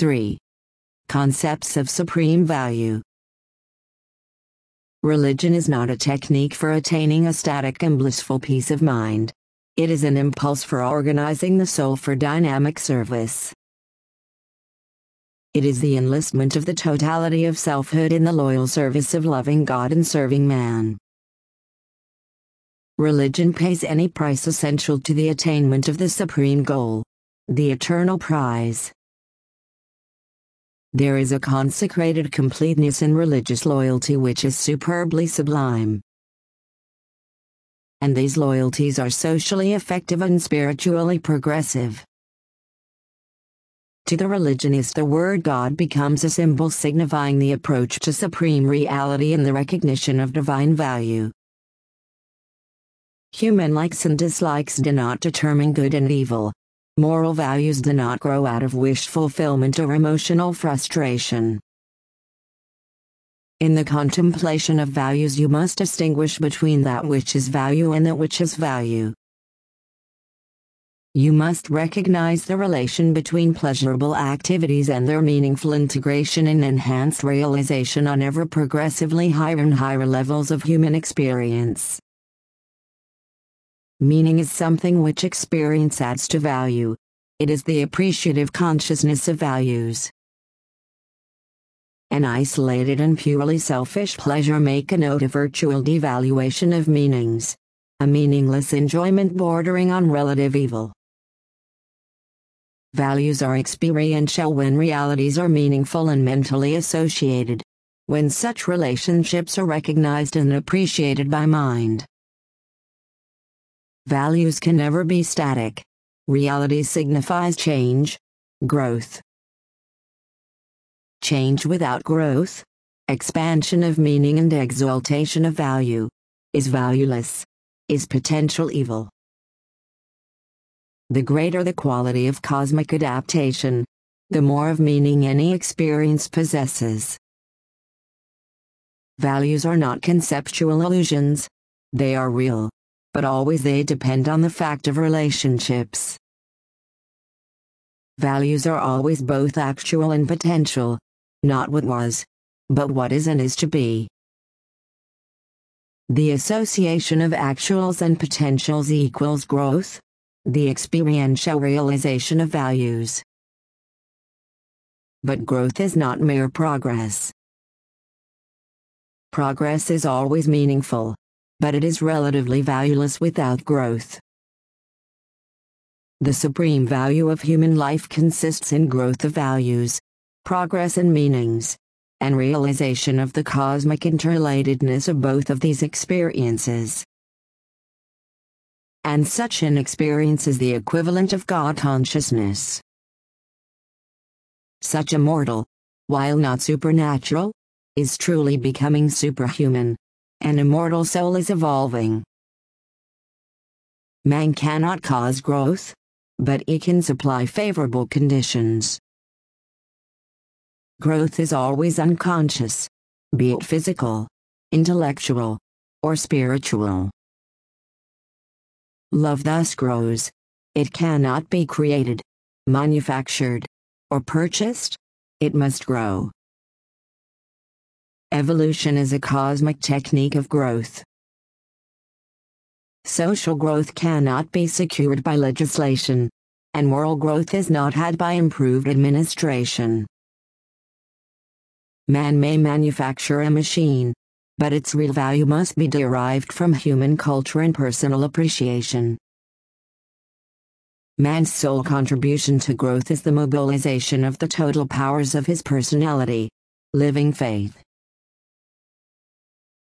3. Concepts of supreme value. Religion is not a technique for attaining a static and blissful peace of mind. It is an impulse for organizing the soul for dynamic service. It is the enlistment of the totality of selfhood in the loyal service of loving God and serving man. Religion pays any price essential to the attainment of the supreme goal, the eternal prize. There is a consecrated completeness in religious loyalty which is superbly sublime. And these loyalties are socially effective and spiritually progressive. To the religionist, the word God becomes a symbol signifying the approach to supreme reality and the recognition of divine value. Human likes and dislikes do not determine good and evil. Moral values do not grow out of wish fulfillment or emotional frustration. In the contemplation of values, you must distinguish between that which is value and that which is value. You must recognize the relation between pleasurable activities and their meaningful integration and enhanced realization on ever progressively higher and higher levels of human experience. Meaning is something which experience adds to value. It is the appreciative consciousness of values. An isolated and purely selfish pleasure may connote a virtual devaluation of meanings, a meaningless enjoyment bordering on relative evil. Values are experiential when realities are meaningful and mentally associated, when such relationships are recognized and appreciated by mind. Values can never be static. Reality signifies change, growth. Change without growth, expansion of meaning and exaltation of value, is valueless, is potential evil. The greater the quality of cosmic adaptation, the more of meaning any experience possesses. Values are not conceptual illusions. They are real. But always they depend on the fact of relationships. Values are always both actual and potential, not what was, but what is and is to be. The association of actuals and potentials equals growth, the experiential realization of values. But growth is not mere progress. Progress is always meaningful, but it is relatively valueless without growth. The supreme value of human life consists in growth of values, progress in meanings, and realization of the cosmic interrelatedness of both of these experiences. And such an experience is the equivalent of God consciousness. Such a mortal, while not supernatural, is truly becoming superhuman. An immortal soul is evolving. Man cannot cause growth, but he can supply favorable conditions. Growth is always unconscious, be it physical, intellectual, or spiritual. Love thus grows. It cannot be created, manufactured, or purchased. It must grow. Evolution is a cosmic technique of growth. Social growth cannot be secured by legislation, and moral growth is not had by improved administration. Man may manufacture a machine, but its real value must be derived from human culture and personal appreciation. Man's sole contribution to growth is the mobilization of the total powers of his personality, living faith,